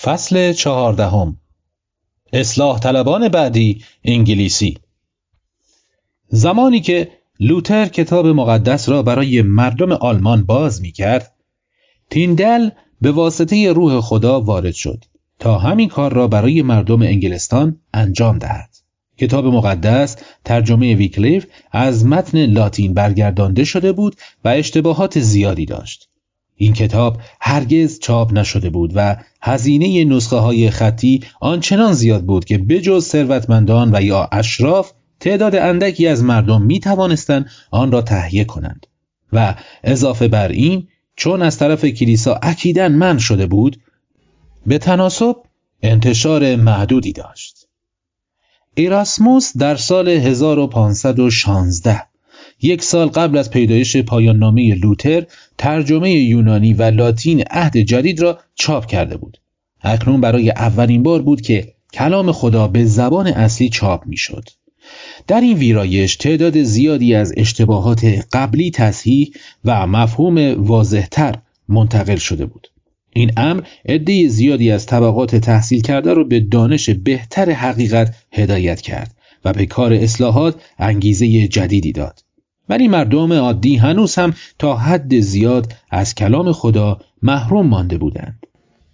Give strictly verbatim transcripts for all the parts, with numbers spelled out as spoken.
فصل چهاردهم. اصلاح طلبان بعدی انگلیسی. زمانی که لوتر کتاب مقدس را برای مردم آلمان باز می کرد، تیندل به واسطه روح خدا وارد شد تا همین کار را برای مردم انگلستان انجام دهد. کتاب مقدس ترجمه ویکلیف از متن لاتین برگردانده شده بود و اشتباهات زیادی داشت. این کتاب هرگز چاپ نشده بود و هزینه نسخه های خطی آنچنان زیاد بود که بجز ثروتمندان و یا اشراف تعداد اندکی از مردم می توانستند آن را تهیه کنند و اضافه بر این چون از طرف کلیسا اکیداً منع شده بود به تناسب انتشار محدودی داشت. ایراسموس در سال هزار و پانصد و شانزده، یک سال قبل از پیدایش پایان نامه لوتر، ترجمه یونانی و لاتین عهد جدید را چاپ کرده بود. اکنون برای اولین بار بود که کلام خدا به زبان اصلی چاپ می شد. در این ویرایش تعداد زیادی از اشتباهات قبلی تصحیح و مفهوم واضح‌تر منتقل شده بود. این امر عده زیادی از طبقات تحصیل کرده را به دانش بهتر حقیقت هدایت کرد و به کار اصلاحات انگیزه جدیدی داد. ولی مردم عادی هنوز هم تا حد زیاد از کلام خدا محروم مانده بودند.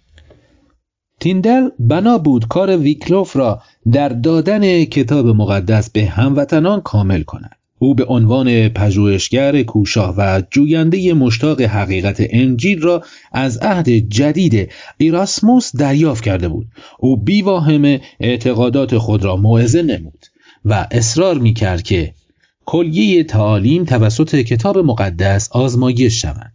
تیندل بنا بود کار ویکلیف را در دادن کتاب مقدس به هموطنان کامل کند. او به عنوان پژوهشگر کوشا و جوینده مشتاق حقیقت انجیل را از عهد جدید ایراسموس دریافت کرده بود. او بی‌واهمه اعتقادات خود را موعظه نمود و اصرار می‌کرد که کلیه تعالیم توسط کتاب مقدس آزمایش شوند.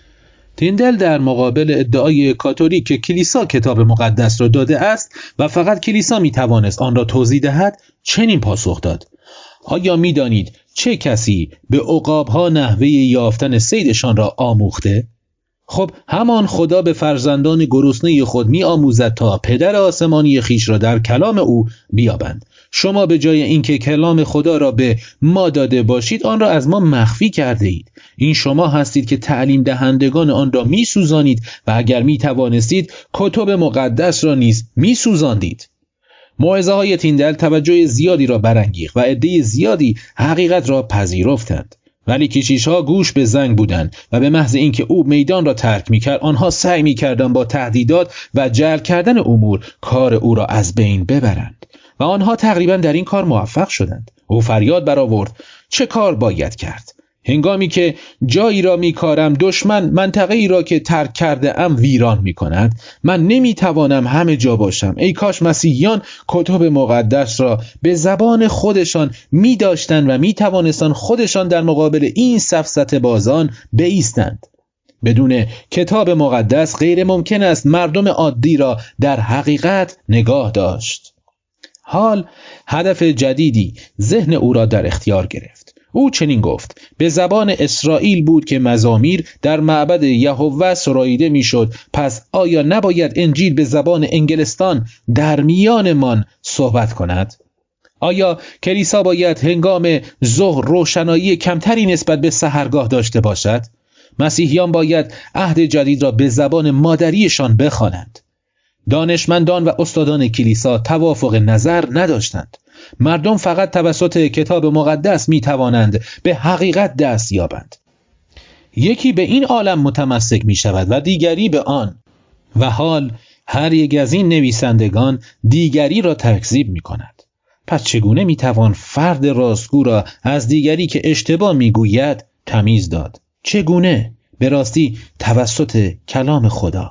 تیندل در مقابل ادعای کاتولیک که کلیسا کتاب مقدس را داده است و فقط کلیسا می‌توانست آن را توضیح دهد چنین پاسخ داد: آیا می‌دانید چه کسی به عقاب‌ها نحوه یافتن صیدشان را آموخته؟ خب همان خدا به فرزندان گرسنه خود می‌آموزد تا پدر آسمانی خیش را در کلام او بیابند. شما به جای اینکه کلام خدا را به ما داده باشید آن را از ما مخفی کرده اید. این شما هستید که تعلیم دهندگان آن را می‌سوزانید و اگر می‌توانستید کتب مقدس را نیز می‌سوزاندید. موعظه های تیندل توجه زیادی را برانگیخت و عده زیادی حقیقت را پذیرفتند. ولی کشیش‌ها گوش به زنگ بودند و به محض اینکه او میدان را ترک می‌کرد آنها سعی می‌کردند با تهدیدات و جلب کردن امور کار او را از بین ببرند و آنها تقریباً در این کار موفق شدند. او فریاد برآورد: چه کار باید کرد؟ هنگامی که جایی را می‌کارم دشمن منطقه‌ای را که ترک کرده ام ویران می‌کند، من نمی‌توانم همه جا باشم. ای کاش مسیحیان کتب مقدس را به زبان خودشان می‌داشتند و می‌توانستند خودشان در مقابل این سفسطه بازان بایستند. بدون کتاب مقدس غیر ممکن است مردم عادی را در حقیقت نگاه داشت. حال هدف جدیدی ذهن او را در اختیار گرفت. او چنین گفت: به زبان اسرائیل بود که مزامیر در معبد یهوه سراییده میشد، پس آیا نباید انجیل به زبان انگلستان در میانمان صحبت کند؟ آیا کلیسا باید هنگام ظهر روشنایی کمتری نسبت به سحرگاه داشته باشد؟ مسیحیان باید عهد جدید را به زبان مادریشان بخوانند. دانشمندان و استادان کلیسا توافق نظر نداشتند. مردم فقط توسط کتاب مقدس می توانند به حقیقت دست یابند. یکی به این عالم متمسک می شود و دیگری به آن، و حال هر یک از این نویسندگان دیگری را تکذیب می کند. پس چگونه می توان فرد راستگو را از دیگری که اشتباه می گوید تمیز داد؟ چگونه؟ به راستی توسط کلام خدا.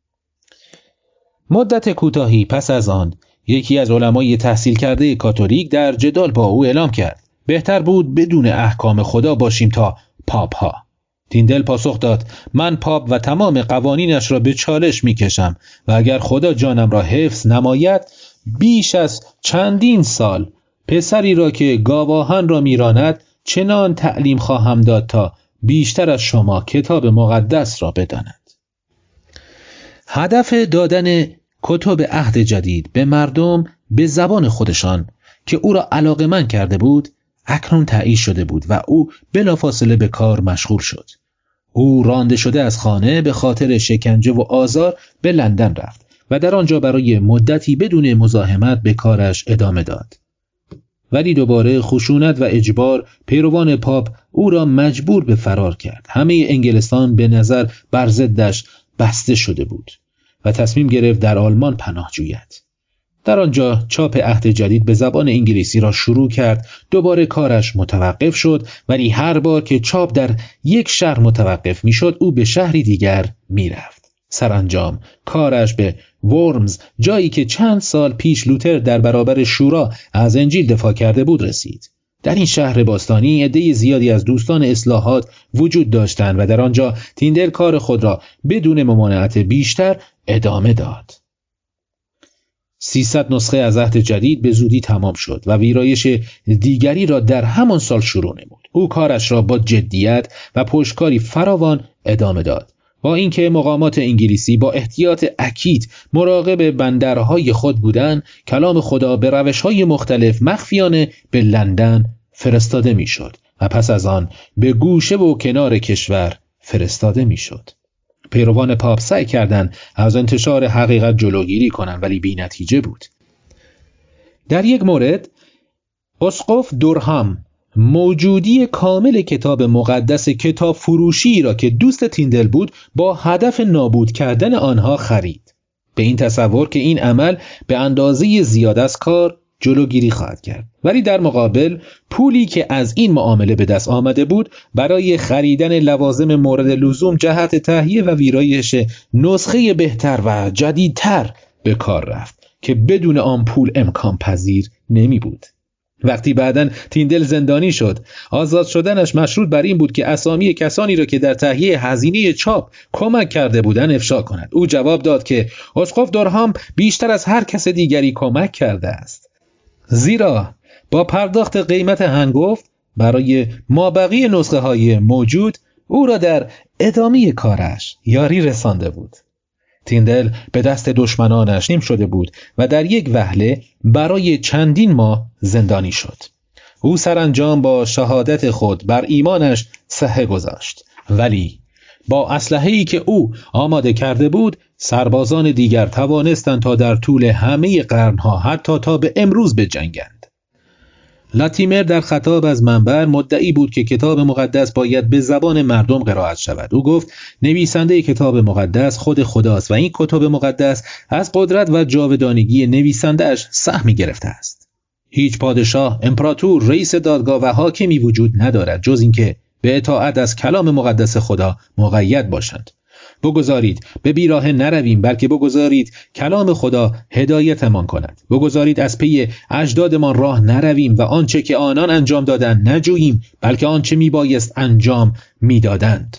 مدت کوتاهی پس از آن یکی از علمای تحصیل کرده کاتولیک در جدال با او اعلام کرد: بهتر بود بدون احکام خدا باشیم تا پاپ ها. تیندل پاسخ داد: من پاپ و تمام قوانینش را به چالش می کشم و اگر خدا جانم را حفظ نماید بیش از چندین سال پسری را که گاواهن را میراند چنان تعلیم خواهم داد تا بیشتر از شما کتاب مقدس را بداند. هدف دادن کتب عهد جدید به مردم به زبان خودشان که او را علاقه‌مند کرده بود اکنون تعیین شده بود و او بلافاصله به کار مشغول شد. او رانده شده از خانه به خاطر شکنجه و آزار به لندن رفت و در آنجا برای مدتی بدون مزاحمت به کارش ادامه داد. ولی دوباره خشونت و اجبار پیروان پاپ او را مجبور به فرار کرد. همه انگلستان به نظر بر ضدش بسته شده بود و تصمیم گرفت در آلمان پناه جوید. در آنجا چاپ عهد جدید به زبان انگلیسی را شروع کرد. دوباره کارش متوقف شد، ولی هر بار که چاپ در یک شهر متوقف میشد او به شهری دیگر میرفت. سرانجام کارش به ورمز، جایی که چند سال پیش لوتر در برابر شورا از انجیل دفاع کرده بود، رسید. در این شهر باستانی عده زیادی از دوستان اصلاحات وجود داشتند و در آنجا تیندل کار خود را بدون ممانعت بیشتر ادامه داد. سیصد نسخه از عهد جدید به زودی تمام شد و ویرایش دیگری را در همان سال شروع نمود. او کارش را با جدیت و پشتکاری فراوان ادامه داد. با اینکه مقامات انگلیسی با احتیاط اکید مراقب بندرهای خود بودند، کلام خدا به روش‌های مختلف مخفیانه به لندن فرستاده میشد و پس از آن به گوشه و کنار کشور فرستاده میشد. پیروان پاپ سعی کردند از انتشار حقیقت جلوگیری کنند، ولی بی نتیجه بود. در یک مورد اسقف دورهام موجودی کامل کتاب مقدس کتاب فروشی را که دوست تیندل بود با هدف نابود کردن آنها خرید، به این تصور که این عمل به اندازه زیاد از کار جلوگیری خواهد کرد. ولی در مقابل پولی که از این معامله به دست آمده بود برای خریدن لوازم مورد لزوم جهت تهیه و ویرایش نسخه بهتر و جدیدتر به کار رفت که بدون آن پول امکان پذیر نمی بود. وقتی بعداً تیندل زندانی شد، آزاد شدنش مشروط بر این بود که اسامی کسانی را که در تهیه هزینه چاپ کمک کرده بودند افشا کند. او جواب داد که اسقف دورهام بیشتر از هر کس دیگری کمک کرده است، زیرا با پرداخت قیمت هنگفت برای مابقی نسخه های موجود او را در ادامه کارش یاری رسانده بود. تیندل به دست دشمنانش نیم شده بود و در یک وهله برای چندین ماه زندانی شد. او سرانجام با شهادت خود بر ایمانش صحه گذاشت، ولی با اسلحه‌ای که او آماده کرده بود سربازان دیگر توانستند تا در طول همه قرنها حتی تا به امروز بجنگند. لاتیمر در خطاب از منبر مدعی بود که کتاب مقدس باید به زبان مردم قرائت شود. او گفت نویسنده کتاب مقدس خود خداست و این کتاب مقدس از قدرت و جاودانگی نویسنده‌اش سهمی گرفته است. هیچ پادشاه، امپراتور، رئیس دادگاه و حاکمی وجود ندارد جز اینکه به اطاعت از کلام مقدس خدا مقید باشند. بگذارید به بیراه نرویم، بلکه بگذارید کلام خدا هدایتمان کند. بگذارید از پی اجدادمان راه نرویم و آنچه که آنان انجام دادند نجوییم، بلکه آنچه میبایست انجام میدادند.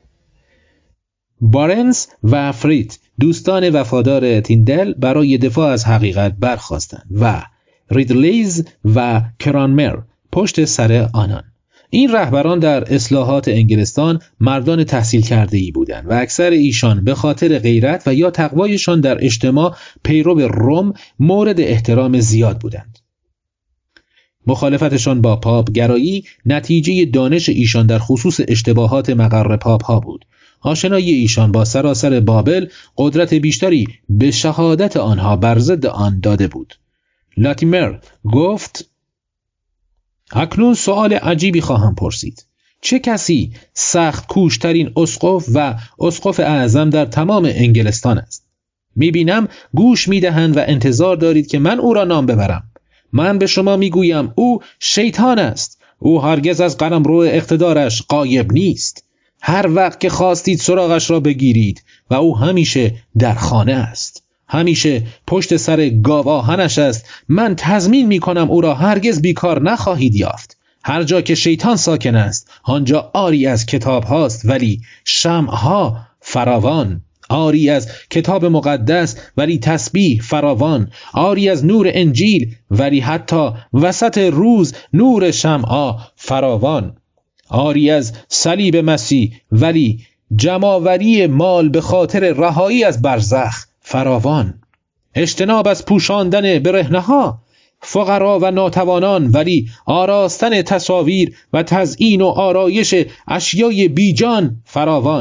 بارنز و فرید، دوستان وفادار تیندل، برای دفاع از حقیقت برخاستند و ریدلیز و کرانمر پشت سر آنان. این رهبران در اصلاحات انگلستان مردان تحصیل کرده‌ای بودند و اکثر ایشان به خاطر غیرت و یا تقوایشان در اجتماع پیرو روم مورد احترام زیاد بودند. مخالفتشان با پاپ گرایی نتیجه دانش ایشان در خصوص اشتباهات مقر پاپ ها بود. آشنایی ایشان با سراسر بابل قدرت بیشتری به شهادت آنها بر ضد آن داده بود. لاتیمر گفت اکنون سوال عجیبی خواهم پرسید. چه کسی سخت کوشترین اسقف و اسقف اعظم در تمام انگلستان است؟ میبینم گوش میدهند و انتظار دارید که من او را نام ببرم. من به شما میگویم او شیطان است. او هرگز از قلمرو اقتدارش غایب نیست. هر وقت که خواستید سراغش را بگیرید و او همیشه در خانه است. همیشه پشت سر گاواهنش است. من تضمین می کنم او را هرگز بیکار نخواهید یافت. هر جا که شیطان ساکن است آنجا آری از کتاب هاست ولی شمعها فراوان، آری از کتاب مقدس ولی تسبیح فراوان، آری از نور انجیل ولی حتی وسط روز نور شمعها فراوان، آری از صلیب مسیح ولی جمع‌آوری مال به خاطر رهایی از برزخ فراوان، اجتناب از پوشاندن برهنه‌ها، فقرا و ناتوانان ولی آراستن تصاویر و تزیین و آرایش اشیای بیجان فراوان،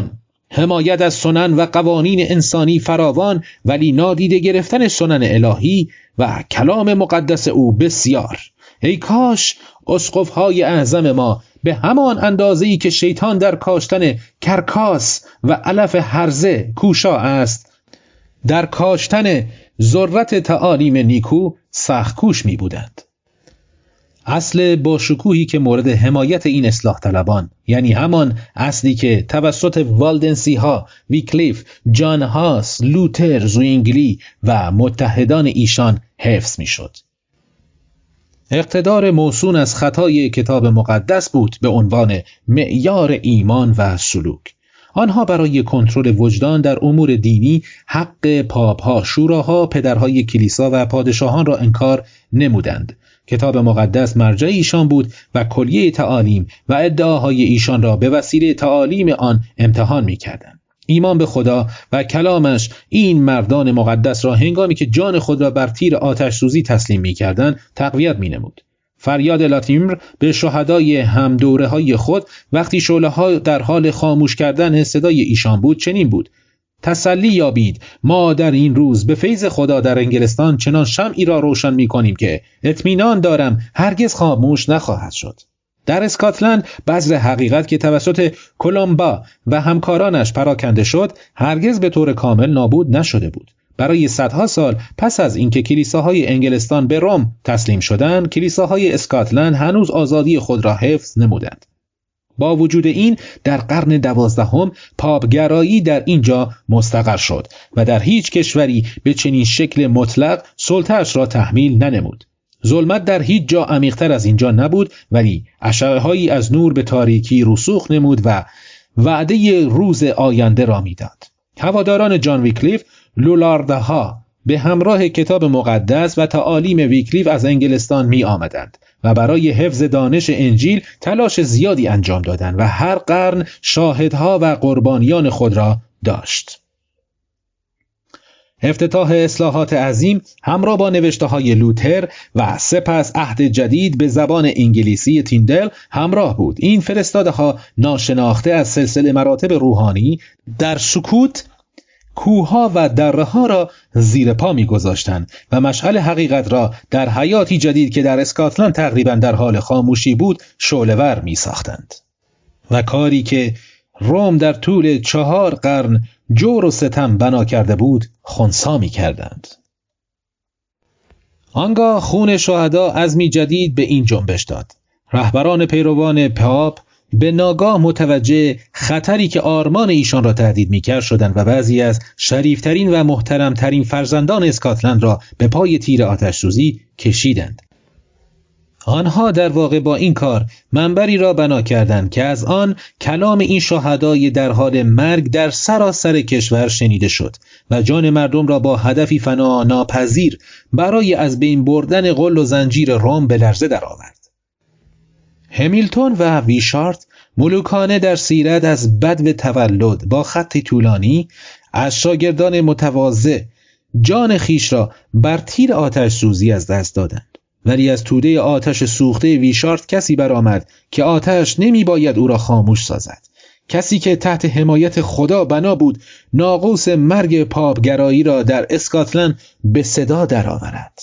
حمایت از سنن و قوانین انسانی فراوان، ولی نادیده گرفتن سنن الهی و کلام مقدس او بسیار. ای کاش اسقف‌های اعظم ما به همان اندازه‌ای که شیطان در کاشتن کرکاس و علف هرزه کوشا است، در کاشتن ذرت تعالیم نیکو سخت کوش می بودند. اصل با شکوهی که مورد حمایت این اصلاح طلبان، یعنی همان اصلی که توسط والدنسی ها، ویکلیف، جان هاس، لوتر، زوینگلی و متحدان ایشان حفظ می شد. اقتدار موسون از خطای کتاب مقدس بود به عنوان معیار ایمان و سلوک. آنها برای کنترل وجدان در امور دینی حق پاپ‌ها، شوراها، پدرهای کلیسا و پادشاهان را انکار نمودند. کتاب مقدس مرجع ایشان بود و کلیه تعالیم و ادعاهای ایشان را به وسیله تعالیم آن امتحان می‌کردند. ایمان به خدا و کلامش این مردان مقدس را هنگامی که جان خود را بر تیر آتش سوزی تسلیم می‌کردند تقویت می‌نمود. فریاد لاتیمر به شهدای هم دوره های خود وقتی شعله‌ها در حال خاموش کردن صدای ایشان بود چنین بود: تسلی یابید، ما در این روز به فیض خدا در انگلستان چنان شمعی را روشن می‌کنیم که اطمینان دارم هرگز خاموش نخواهد شد. در اسکاتلند بذر حقیقت که توسط کولومبا و همکارانش پراکنده شد هرگز به طور کامل نابود نشده بود. برای صدها سال پس از اینکه کلیساهای انگلستان به روم تسلیم شدند، کلیساهای اسکاتلند هنوز آزادی خود را حفظ نمودند. با وجود این در قرن دوازدهم پاپگرایی در اینجا مستقر شد و در هیچ کشوری به چنین شکل مطلق سلطه‌اش را تحمیل ننمود. ظلمت در هیچ جا عمیق‌تر از اینجا نبود، ولی اشعه‌هایی از نور به تاریکی رسوخ نمود و وعده روز آینده را میداد. هواداران جان ویکلیف، لولاردها به همراه کتاب مقدس و تعالیم ویکلیف از انگلستان می آمدند و برای حفظ دانش انجیل تلاش زیادی انجام دادند و هر قرن شاهدها و قربانیان خود را داشت. افتتاح اصلاحات عظیم همراه با نوشته‌های لوتر و سپس عهد جدید به زبان انگلیسی تیندل همراه بود. این فرستاده‌ها ناشناخته از سلسله مراتب روحانی در سکوت کوه‌ها و دره‌ها را زیر پا می‌گذاشتند و مشعل حقیقت را در حیاتی جدید که در اسکاتلند تقریباً در حال خاموشی بود شعله‌ور می‌ساختند. و کاری که روم در طول چهار قرن جور و ستم بنا کرده بود خنثی می‌کردند. آنگاه خون شهدا عزمی جدید به این جنبش داد. رهبران پیروان پاپ به ناگاه متوجه خطری که آرمان ایشان را تهدید می‌کرد شدند و بعضی از شریفترین و محترمترین فرزندان اسکاتلند را به پای تیر آتش سوزی کشیدند. آنها در واقع با این کار منبری را بنا کردند که از آن کلام این شهدای در حال مرگ در سراسر کشور شنیده شد و جان مردم را با هدفی فنا ناپذیر برای از بین بردن غل و زنجیر روم به لرزه درآورد. همیلتون و ویشارت ملوکانه در سیرت از بدو تولد با خطی طولانی از شاگردان متواضع جان خیش را بر تیر آتش سوزی از دست دادند. ولی از توده آتش سوخته ویشارت کسی برآمد که آتش نمی باید او را خاموش سازد. کسی که تحت حمایت خدا بنا بود ناقوس مرگ پاپگرایی را در اسکاتلند به صدا درآورد.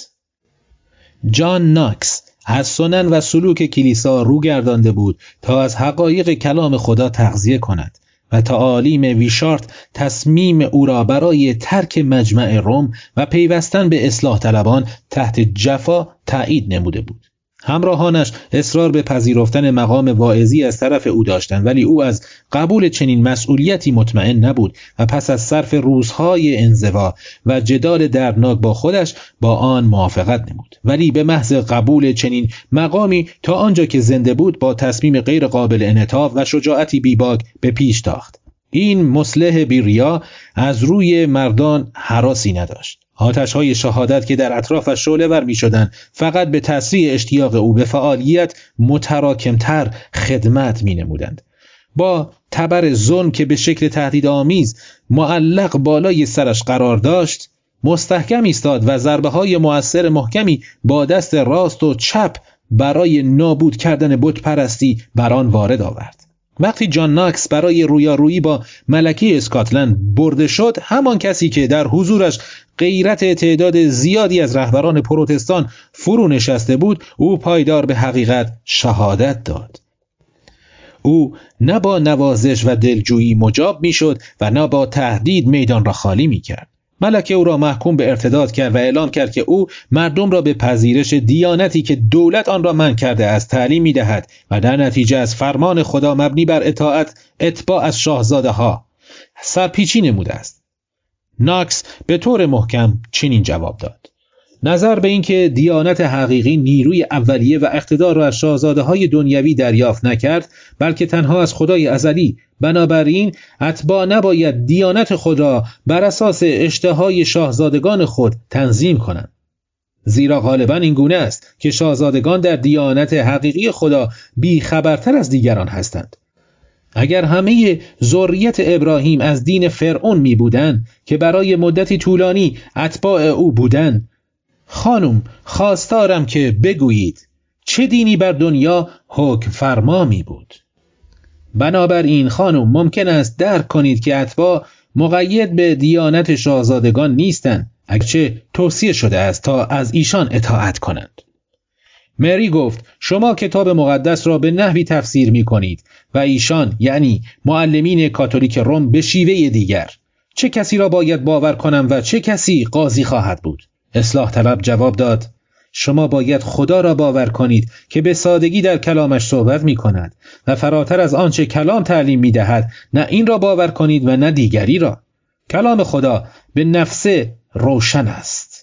جان ناکس از سنن و سلوک کلیسا رو گردانده بود تا از حقایق کلام خدا تغذیه کند و تعالیم ویشارت تصمیم او را برای ترک مجمع روم و پیوستن به اصلاح طلبان تحت جفا تایید نموده بود. همراهانش اصرار به پذیرفتن مقام واعظی از طرف او داشتند، ولی او از قبول چنین مسئولیتی مطمئن نبود و پس از صرف روزهای انزوا و جدال دردناک با خودش با آن موافقت نمود. ولی به محض قبول چنین مقامی تا آنجا که زنده بود با تصمیم غیر قابل انعطاف و شجاعتی بیباک به پیش تاخت. این مصلح بیریا از روی مردان هراسی نداشت. آتش‌های شهادت که در اطرافش شعله‌ور می‌شدند فقط به تسریع اشتیاق او به فعالیت متراکم‌تر خدمت می‌نمودند. با تبر ظلم که به شکل تهدیدآمیز معلق بالای سرش قرار داشت مستحکم ایستاد و ضربه‌های مؤثر محکمی با دست راست و چپ برای نابود کردن بت پرستی بر آن وارد آورد. وقتی جان ناکس برای رویارویی با ملکه اسکاتلند برده شد، همان کسی که در حضورش غیرت تعداد زیادی از رهبران پروتستان فرو نشسته بود، او پایدار به حقیقت شهادت داد. او نه با نوازش و دلجویی مجاب میشد و نه با تهدید میدان را خالی می کرد. ملکه او را محکوم به ارتداد کرد و اعلام کرد که او مردم را به پذیرش دیانتی که دولت آن را منع کرده است تعلیم می دهد و در نتیجه از فرمان خدا مبنی بر اطاعت اتباع از شاهزاده ها سرپیچی نموده است. ناکس به طور محکم چنین جواب داد: نظر به این که دیانت حقیقی نیروی اولیه و اقتدار را از شاهزاده های دنیوی دریافت نکرد، بلکه تنها از خدای ازلی، بنابراین اتباع نباید دیانت خود را بر اساس اشتهای شاهزادگان خود تنظیم کنند. زیرا غالبا این گونه است که شاهزادگان در دیانت حقیقی خدا بی خبرتر از دیگران هستند. اگر همه ذریت ابراهیم از دین فرعون می بودند که برای مدتی طولانی اتباع او بودند، خانم خواستارم که بگویید چه دینی بر دنیا حکم فرما می بود؟ بنابراین خانم ممکن است درک کنید که اتباع مقید به دیانت شاهزادگان نیستند، اگرچه توصیه شده است تا از ایشان اطاعت کنند. مری گفت: شما کتاب مقدس را به نحوی تفسیر می کنید و ایشان یعنی معلمین کاتولیک روم به شیوه دیگر. چه کسی را باید باور کنم و چه کسی قاضی خواهد بود؟ اصلاح طلب جواب داد: شما باید خدا را باور کنید که به سادگی در کلامش صحبت می کند و فراتر از آنچه کلام تعلیم می دهد نه این را باور کنید و نه دیگری را. کلام خدا به نفسه روشن است.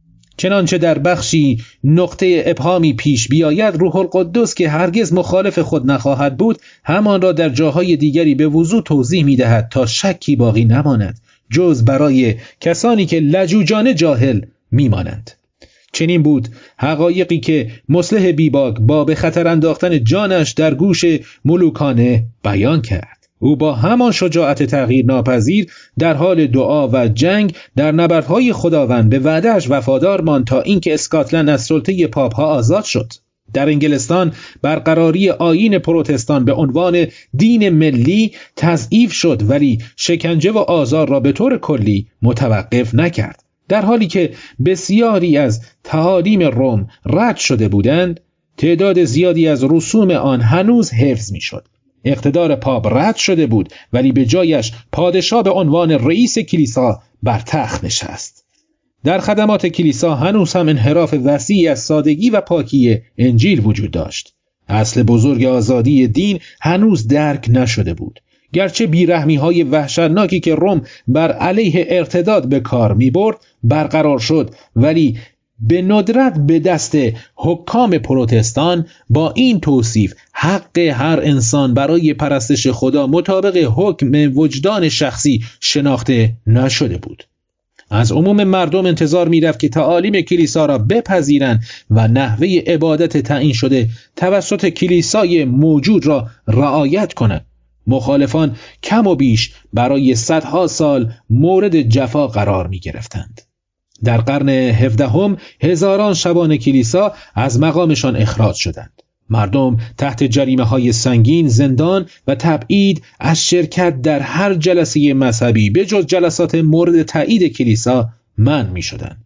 چنانچه در بخشی نقطه ابهامی پیش بیاید، روح القدس که هرگز مخالف خود نخواهد بود همان را در جاهای دیگری به وضوح توضیح می دهد تا شکی باقی نماند جز برای کسانی که لجوجانه جاهل می مانند. چنین بود حقایقی که مصلح بیباک با به خطر انداختن جانش در گوش ملوکانه بیان کرد. او با همان شجاعت تغییر ناپذیر در حال دعا و جنگ در نبردهای خداوند به وعده‌اش وفادار ماند تا اینکه اسکاتلند از سلطه پاپ‌ها آزاد شد. در انگلستان برقراری آیین پروتستان به عنوان دین ملی تضعیف شد، ولی شکنجه و آزار را به طور کلی متوقف نکرد. در حالی که بسیاری از تعالیم روم رد شده بودند، تعداد زیادی از رسوم آن هنوز حفظ می‌شد. اقتدار پاپ رد شده بود، ولی به جایش پادشاه به عنوان رئیس کلیسا بر تخت نشست. در خدمات کلیسا هنوز هم انحراف وسیعی از سادگی و پاکی انجیل وجود داشت. اصل بزرگ آزادی دین هنوز درک نشده بود. گرچه بیرحمی‌های وحشتناکی که روم بر علیه ارتداد به کار می‌برد برقرار شد، ولی به ندرت به دست حکام پروتستان با این توصیف حق هر انسان برای پرستش خدا مطابق حکم وجدان شخصی شناخته نشده بود. از عموم مردم انتظار می‌رفت که تعالیم کلیسا را بپذیرند و نحوه عبادت تعیین شده توسط کلیسای موجود را رعایت کنند. مخالفان کم و بیش برای صدها سال مورد جفا قرار می گرفتند. در قرن هفدهم هزاران شبان کلیسا از مقامشان اخراج شدند. مردم تحت جریمه های سنگین، زندان و تبعید از شرکت در هر جلسه مذهبی به جز جلسات مورد تایید کلیسا منع می شدند.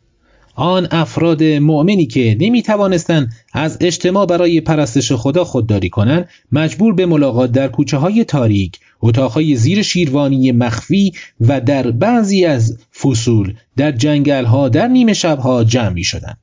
آن افراد مؤمنی که نمی توانستند از اجتماع برای پرستش خدا خودداری کنند، مجبور به ملاقات در کوچه های تاریک، اتاقهای زیر شیروانی مخفی و در بعضی از فصول در جنگل ها در نیمه شب ها جمع می شدند.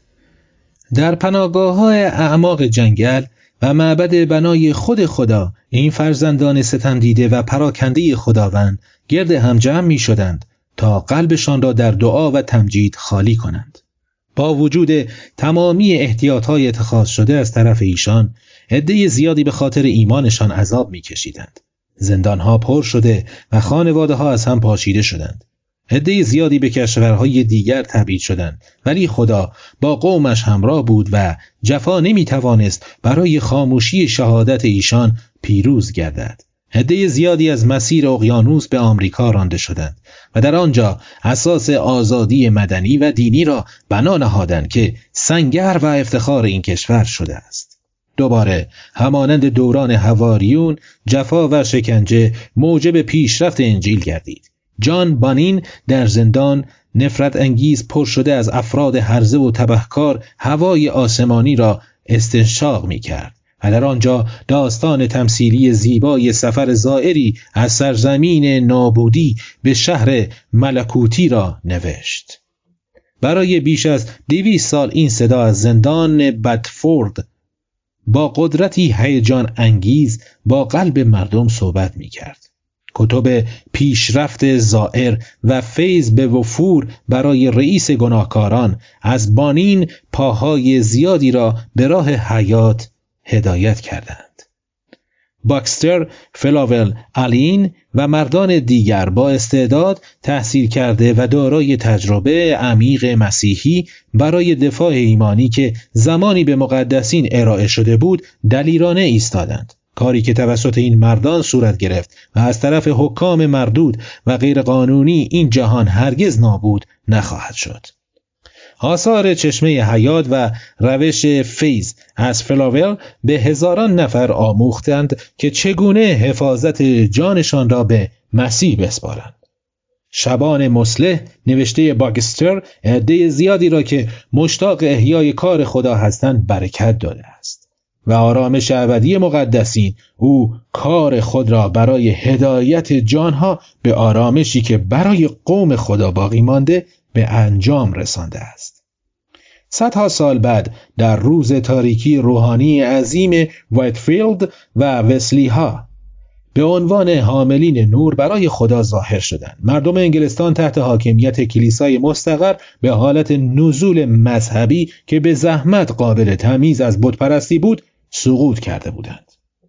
در پناهگاه های اعماق جنگل و معبد بنای خود خدا، این فرزندان ستم دیده و پراکنده خداوند گرد هم جمع می شدند تا قلبشان را در دعا و تمجید خالی کنند. با وجود تمامی احتیاطهای اتخاذ شده از طرف ایشان، عده زیادی به خاطر ایمانشان عذاب می‌کشیدند. زندانها پر شده و خانواده‌ها از هم پاشیده شدند. عده زیادی به کشورهای دیگر تبعید شدند، ولی خدا با قومش همراه بود و جفا نمی‌توانست برای خاموشی شهادت ایشان پیروز گردد. عده زیادی از مسیر اقیانوس به آمریکا رانده شدند و در آنجا اساس آزادی مدنی و دینی را بنا نهادند که سنگر و افتخار این کشور شده است. دوباره همانند دوران حواریون جفا و شکنجه موجب پیشرفت انجیل گردید. جان بانین در زندان نفرت انگیز پر شده از افراد هرزه و تبهکار هوای آسمانی را استنشاق می کرد و در آنجا داستان تمثیلی زیبای سفر زائری از سرزمین نابودی به شهر ملکوتی را نوشت. برای بیش از دویست سال این صدا از زندان بدفورد با قدرتی هیجان انگیز با قلب مردم صحبت می کرد. کتب پیشرفت زائر و فیض به وفور برای رئیس گناهکاران از بانین پاهای زیادی را به راه حیات هدایت کردند. باکستر، فلاول، آلین و مردان دیگر با استعداد تحصیل کرده و دارای تجربه عمیق مسیحی برای دفاع ایمانی که زمانی به مقدسین ارائه شده بود دلیرانه ایستادند. کاری که توسط این مردان صورت گرفت و از طرف حکام مردود و غیرقانونی این جهان هرگز نابود نخواهد شد. آثار چشمه حیات و روش فیض از فلاول به هزاران نفر آموختند که چگونه حفاظت جانشان را به مسیح بسپارند. شبان مصلح نوشته باکستر عده زیادی را که مشتاق احیای کار خدا هستند برکت داده است و آرامش ابدی مقدسین او کار خود را برای هدایت جانها به آرامشی که برای قوم خدا باقی مانده به انجام رسانده است. صدها سال بعد در روز تاریکی روحانی عظیم وایتفیلد و وسلی ها به عنوان حاملین نور برای خدا ظاهر شدند. مردم انگلستان تحت حاکمیت کلیسای مستقر به حالت نزول مذهبی که به زحمت قابل تمیز از بتپرستی بود سقوط کرده بودند.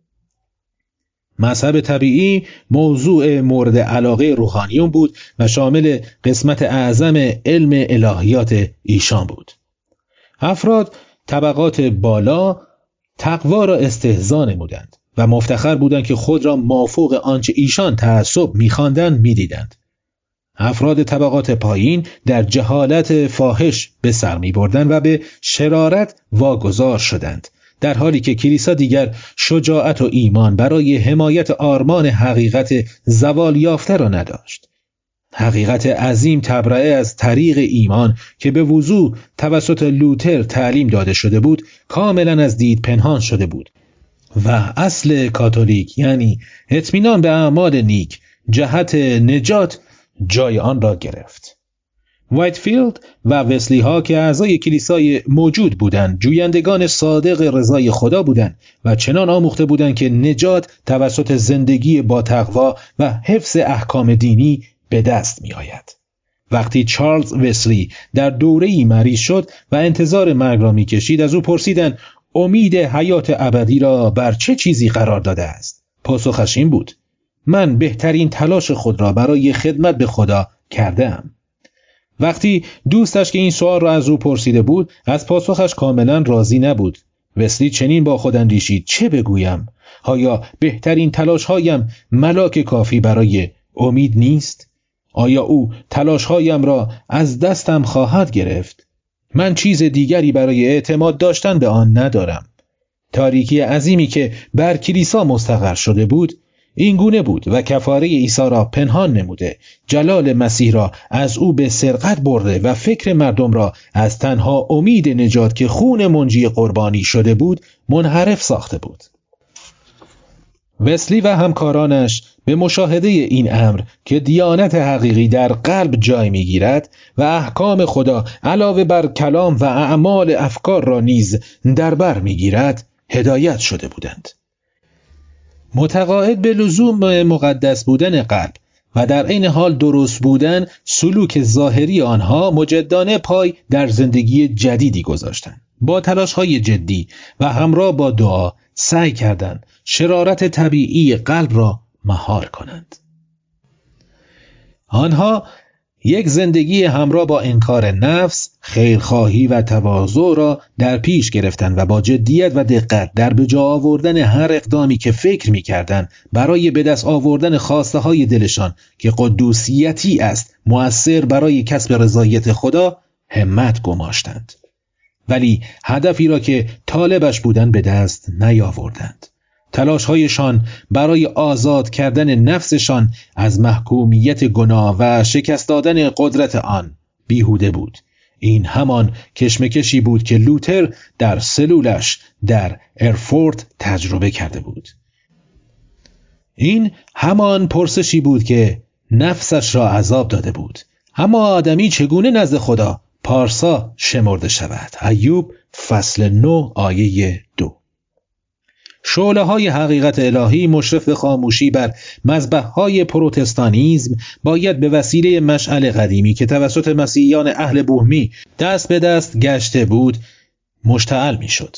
مذهب طبیعی موضوع مورد علاقه روحانیون بود و شامل قسمت اعظم علم الهیات ایشان بود. افراد طبقات بالا تقوا را استهزا نمودند و مفتخر بودند که خود را مافوق آنچه ایشان تعصب می‌خواندند می‌دیدند. افراد طبقات پایین در جهالت فاحش به سر می‌بردند و به شرارت واگذار شدند، در حالی که کلیسا دیگر شجاعت و ایمان برای حمایت آرمان حقیقت زوال یافته را نداشت. حقیقت عظیم تبرئه از طریق ایمان که به وضوح توسط لوتر تعلیم داده شده بود کاملا از دید پنهان شده بود و اصل کاتولیک یعنی اطمینان به اعمال نیک جهت نجات جای آن را گرفت. وایتفیلد و وسلی ها که اعضای کلیسای موجود بودند جویندگان صادق رضای خدا بودند و چنان آموخته بودند که نجات توسط زندگی با تقوا و حفظ احکام دینی به دست می آید. وقتی چارلز وسلی در دوره‌ای مریض شد و انتظار مرگ را می کشید از او پرسیدند امید حیات ابدی را بر چه چیزی قرار داده است؟ پاسخش این بود: من بهترین تلاش خود را برای خدمت به خدا کردم. وقتی دوستش که این سوال را از او پرسیده بود از پاسخش کاملا راضی نبود. وسلی چنین با خود اندیشید: چه بگویم؟ آیا بهترین تلاش هایم ملاک کافی برای امید نیست؟ آیا او تلاش هایم را از دستم خواهد گرفت؟ من چیز دیگری برای اعتماد داشتن به آن ندارم. تاریکی عظیمی که بر کلیسا مستقر شده بود این گونه بود و کفاره عیسی را پنهان نموده، جلال مسیح را از او به سرقت برده و فکر مردم را از تنها امید نجات که خون منجی قربانی شده بود منحرف ساخته بود. وسلی و همکارانش به مشاهده این امر که دیانت حقیقی در قلب جای می‌گیرد و احکام خدا علاوه بر کلام و اعمال افکار را نیز در بر می‌گیرد هدایت شده بودند. متقاعد به لزوم مقدس بودن قلب و در عین حال درست بودن سلوک ظاهری آنها مجدانه پای در زندگی جدیدی گذاشتند. با تلاش‌های جدی و همراه با دعا سعی کردند شرارت طبیعی قلب را مهار کنند. آنها یک زندگی همراه با انکار نفس، خیرخواهی و تواضع را در پیش گرفتند و با جدیت و دقت در به جا آوردن هر اقدامی که فکر می‌کردند برای به دست آوردن خواسته های دلشان که قدوسیتی است مؤثر برای کسب رضایت خدا همت گماشتند. ولی هدفی را که طالبش بودند به دست نیاوردند. تلاش‌هایشان برای آزاد کردن نفسشان از محکومیت گناه و شکست دادن قدرت آن بیهوده بود. این همان کشمکشی بود که لوتر در سلولش در ارفورت تجربه کرده بود. این همان پرسشی بود که نفسش را عذاب داده بود. اما آدمی چگونه نزد خدا پارسا شمرده شود؟ ایوب فصل نه آیه دو. شعله های حقیقت الهی مشرف به خاموشی بر مذبح های پروتستانیزم باید به وسیله مشعل قدیمی که توسط مسیحیان اهل بوهمی دست به دست گشته بود مشتعل می شد.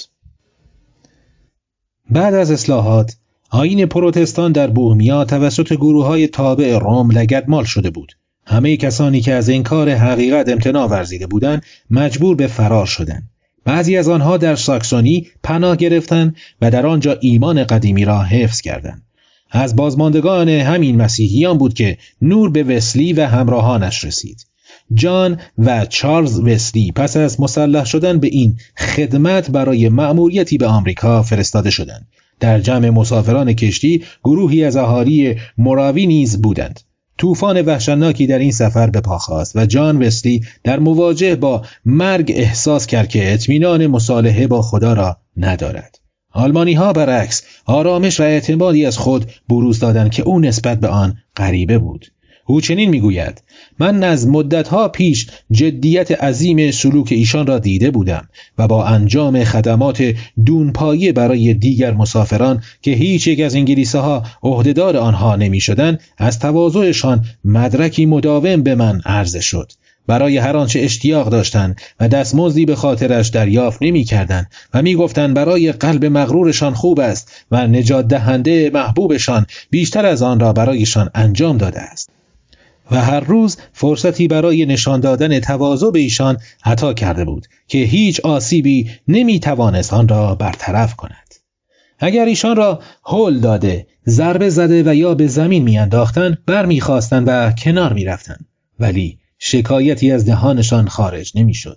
بعد از اصلاحات آیین پروتستان در بوهمیا توسط گروه های تابع روم لگدمال شده بود. همه کسانی که از انکار حقیقت امتناع ورزیده بودند مجبور به فرار شدند. بعضی از آنها در ساکسونی پناه گرفتند و در آنجا ایمان قدیمی را حفظ کردند. از بازماندگان همین مسیحیان بود که نور به وسلی و همراهانش رسید. جان و چارلز وسلی پس از مسلح شدن به این خدمت برای مأموریتی به آمریکا فرستاده شدند. در جمع مسافران کشتی گروهی از اهالی موراوی نیز بودند. طوفان وحشتناکی در این سفر به پا خاست و جان وسلی در مواجهه با مرگ احساس کرد که اطمینان مصالحه با خدا را ندارد. آلمانی ها برعکس آرامش و اعتمادی از خود بروز دادند که او نسبت به آن غریبه بود. او چنین میگوید: من از مدتها پیش جدیت عظیم سلوک ایشان را دیده بودم و با انجام خدمات دونپایه برای دیگر مسافران که هیچ یک از انگلیسی‌ها عهدهدار آنها نمی شدند از تواضعشان مدرکی مداوم به من عرضه شد. برای هر آنچه اشتیاق داشتند و دستمزدی به خاطرش دریافت نمی کردند و می گفتند برای قلب مغرورشان خوب است و نجات دهنده محبوبشان بیشتر از آن را برایشان انجام داده است. و هر روز فرصتی برای نشان دادن تواضع به ایشان عطا کرده بود که هیچ آسیبی نمی توانست آن را برطرف کند. اگر ایشان را هول داده، ضربه زده و یا به زمین می انداختند، بر می خواستند و کنار می رفتند، ولی شکایتی از دهانشان خارج نمی شد.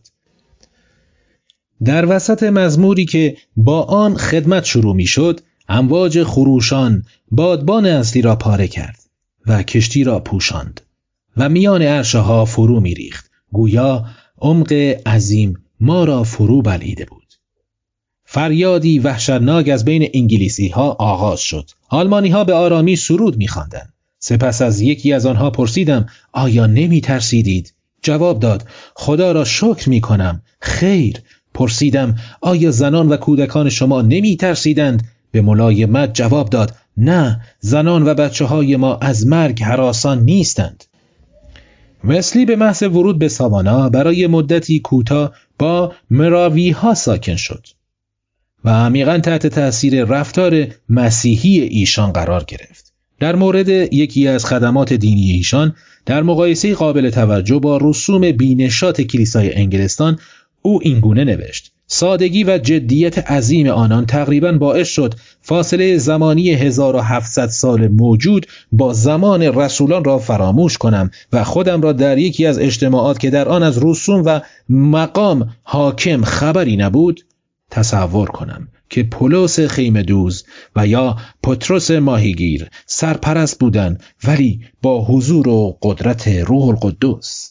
در وسط مزموری که با آن خدمت شروع می شد، امواج خروشان بادبان اصلی را پاره کرد و کشتی را پوشاند و میان عرشه ها فرو می ریخت، گویا عمق عظیم ما را فرو بلعیده بود. فریادی وحشتناک از بین انگلیسی ها آغاز شد. آلمانی ها به آرامی سرود می خواندند. سپس از یکی از آنها پرسیدم: آیا نمی ترسیدید؟ جواب داد: خدا را شکر می کنم. خیر. پرسیدم: آیا زنان و کودکان شما نمی ترسیدند؟ به ملایمت جواب داد: نه، زنان و بچه های ما از مرگ هراسان نیستند. وسلی به محض ورود به ساوانا برای مدتی کوتاه با مراوی ها ساکن شد و عمیقاً تحت تأثیر رفتار مسیحی ایشان قرار گرفت. در مورد یکی از خدمات دینی ایشان در مقایسه قابل توجه با رسوم بینشات کلیسای انگلستان او اینگونه نوشت: سادگی و جدیت عظیم آنان تقریباً باعث شد فاصله زمانی هزار و هفتصد سال موجود با زمان رسولان را فراموش کنم و خودم را در یکی از اجتماعات که در آن از رسوم و مقام حاکم خبری نبود تصور کنم که پولس خیمه دوز و یا پتروس ماهیگیر سرپرست بودند، ولی با حضور و قدرت روح القدس.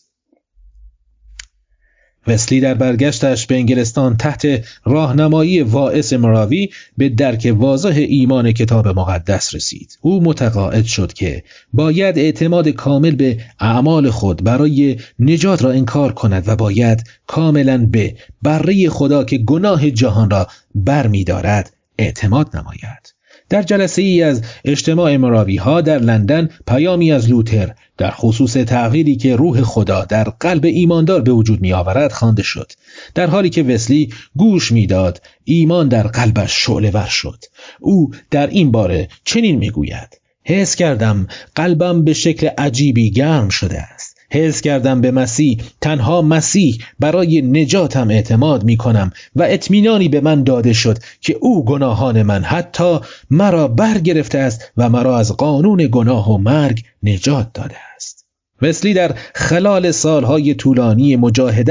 وسلی در برگشتش به انگلستان تحت راهنمایی واعظ مراوی به درک واضح ایمان کتاب مقدس رسید. او متقاعد شد که باید اعتماد کامل به اعمال خود برای نجات را انکار کند و باید کاملا به بره خدا که گناه جهان را بر می دارد اعتماد نماید. در جلسه ای از اجتماع مراوی ها در لندن پیامی از لوتر در خصوص تغییری که روح خدا در قلب ایماندار به وجود می آورد خوانده شد. در حالی که وسلی گوش می داد، ایمان در قلبش شعله ور شد. او در این باره چنین می گوید: حس کردم قلبم به شکل عجیبی گرم شده است. حس کردم به مسیح، تنها مسیح برای نجاتم اعتماد می کنم و اطمینانی به من داده شد که او گناهان من حتی مرا برگرفته است و مرا از قانون گناه و مرگ نجات داده است. وسلی در خلال سالهای طولانی مجاهدت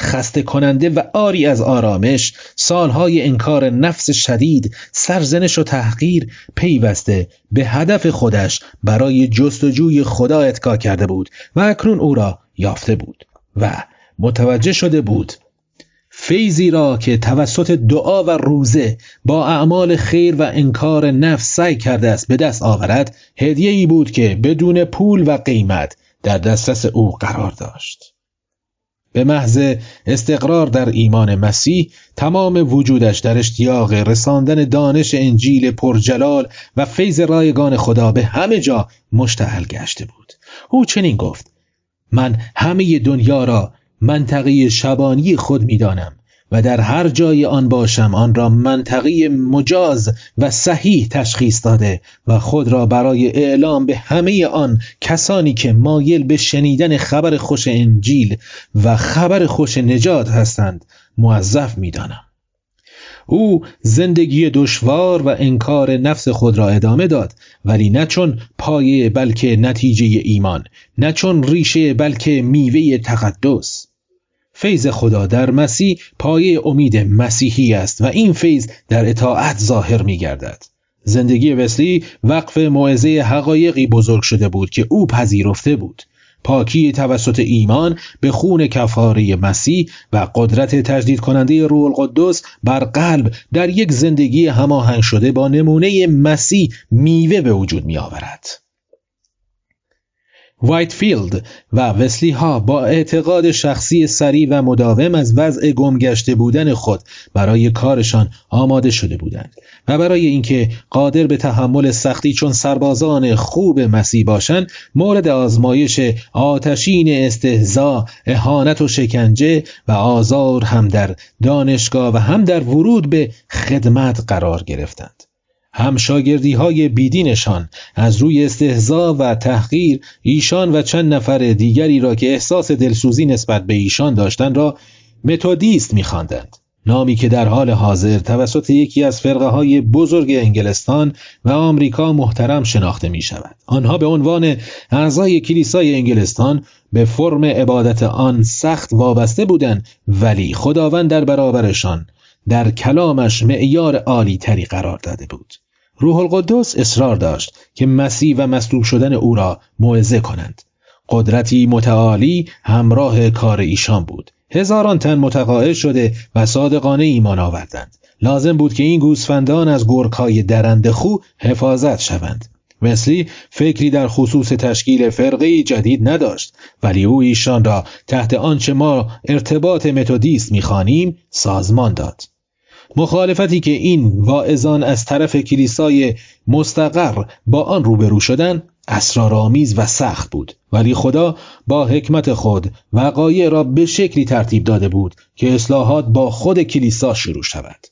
خسته کننده و عاری از آرامش، سالهای انکار نفس شدید، سرزنش و تحقیر پیوسته به هدف خودش برای جستجوی خدا اتکا کرده بود و اکنون او را یافته بود و متوجه شده بود فیضی را که توسط دعا و روزه با اعمال خیر و انکار نفس سعی کرده است به دست آورد، هدیه‌ای بود که بدون پول و قیمت در دسترس او قرار داشت. به محض استقرار در ایمان مسیح، تمام وجودش در اشتیاق رساندن دانش انجیل پرجلال و فیض رایگان خدا به همه جا مشتعل گشته بود. او چنین گفت: من همه دنیا را منطقه شبانی خود می‌دانم و در هر جای آن باشم آن را منطقه مجاز و صحیح تشخیص داده و خود را برای اعلام به همه آن کسانی که مایل به شنیدن خبر خوش انجیل و خبر خوش نجات هستند موظف می‌دانم. او زندگی دشوار و انکار نفس خود را ادامه داد، ولی نه چون پایه بلکه نتیجه ایمان، نه چون ریشه بلکه میوه تقدس. فیض خدا در مسیح پایه امید مسیحی است و این فیض در اطاعت ظاهر می گردد. زندگی وسلی وقف موعظه حقایقی بزرگ شده بود که او پذیرفته بود. پاکی توسط ایمان به خون کفاره مسیح و قدرت تجدید کننده روح القدس بر قلب در یک زندگی هماهنگ شده با نمونه مسیح میوه به وجود می آورد. وایتفیلد و وسلی ها با اعتقاد شخصی سریع و مداوم از وضع گمگشته بودن خود برای کارشان آماده شده بودند و برای اینکه قادر به تحمل سختی چون سربازان خوب مسیح باشند، مورد آزمایش آتشین استهزا، اهانت و شکنجه و آزار هم در دانشگاه و هم در ورود به خدمت قرار گرفتند. هم شاگردی های بیدینشان از روی استهزا و تحقیر ایشان و چند نفر دیگری را که احساس دلسوزی نسبت به ایشان داشتند را متودیست می‌خواندند، نامی که در حال حاضر توسط یکی از فرقه های بزرگ انگلستان و آمریکا محترم شناخته می شود. آنها به عنوان اعضای کلیسای انگلستان به فرم عبادت آن سخت وابسته بودند، ولی خداوند در برابرشان در کلامش معیار عالی تری قرار داده بود. روح القدس اصرار داشت که مسیح و مصلوب شدن او را موعظه کنند. قدرتی متعالی همراه کار ایشان بود. هزاران تن متقاعد شده و صادقانه ایمان آوردند. لازم بود که این گوسفندان از گرگ‌های درنده خو حفاظت شوند. وسلی فکری در خصوص تشکیل فرقه‌ای جدید نداشت، ولی او ایشان را تحت آنچه ما ارتباط متودیست می‌خوانیم سازمان داد. مخالفتی که این واعظان از طرف کلیسای مستقر با آن روبرو شدند اسرارآمیز و سخت بود، ولی خدا با حکمت خود وقایع را به شکلی ترتیب داده بود که اصلاحات با خود کلیسا شروع شود.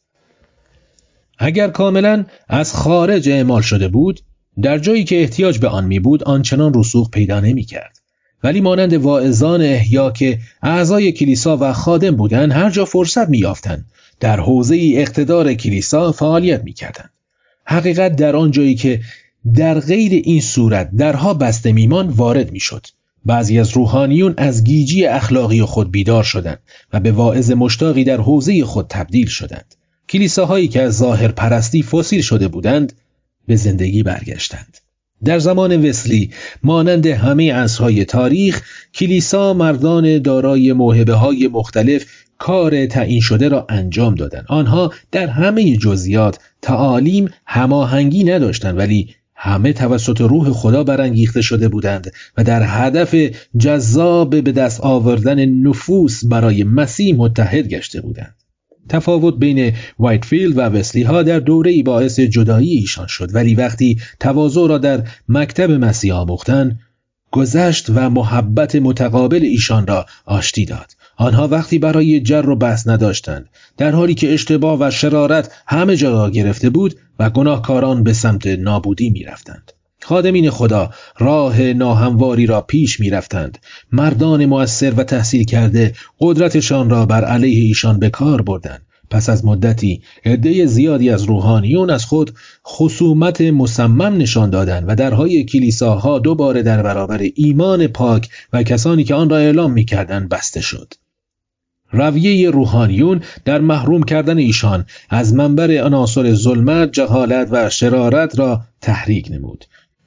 اگر کاملا از خارج اعمال شده بود، در جایی که احتیاج به آن می بود آنچنان رسوخ پیدا نمی کرد. ولی مانند واعظان احیا که اعضای کلیسا و خادم بودند، هر جا فرصت می یافتند در حوزه اقتدار کلیسا فعالیت می کردند. حقیقت در آن جایی که در غیر این صورت درها بسته میمان وارد می شد. بعضی از روحانیون از گیجی اخلاقی خود بیدار شدند و به واعظ مشتاقی در حوزه خود تبدیل شدند. کلیساهایی که از ظاهر پرستی فسیل شده بودند به زندگی برگشتند. در زمان وسلی مانند همه عصرهای تاریخ، کلیسا مردان دارای موهبه‌های مختلف کار تعیین شده را انجام دادند. آنها در همه جزئیات تعالیم هماهنگی نداشتند، ولی همه توسط روح خدا برانگیخته شده بودند و در هدف جذاب به دست آوردن نفوس برای مسیح متحد گشته بودند. تفاوت بین وایتفیلد و وسلی ها در دوره‌ای باعث جدایی ایشان شد، ولی وقتی تواضع را در مکتب مسیح آموختند، گذشت و محبت متقابل ایشان را آشتی داد. آنها وقتی برای جر و بحث نداشتند، در حالی که اشتباه و شرارت همه جا گرفته بود و گناهکاران به سمت نابودی می رفتند. خادمین خدا راه ناهمواری را پیش می رفتند. مردان مؤثر و تحصیل کرده قدرتشان را بر علیه ایشان به کار بردند. پس از مدتی عده زیادی از روحانیون از خود خصومت مصمم نشان دادند و درهای کلیساها دوباره در برابر ایمان پاک و کسانی که آن را اعلام می کردند بسته شد. رویه روحانیون در محروم کردن ایشان از منبر عناصر ظلمت، جهالت و شرارت را تحریک نمود.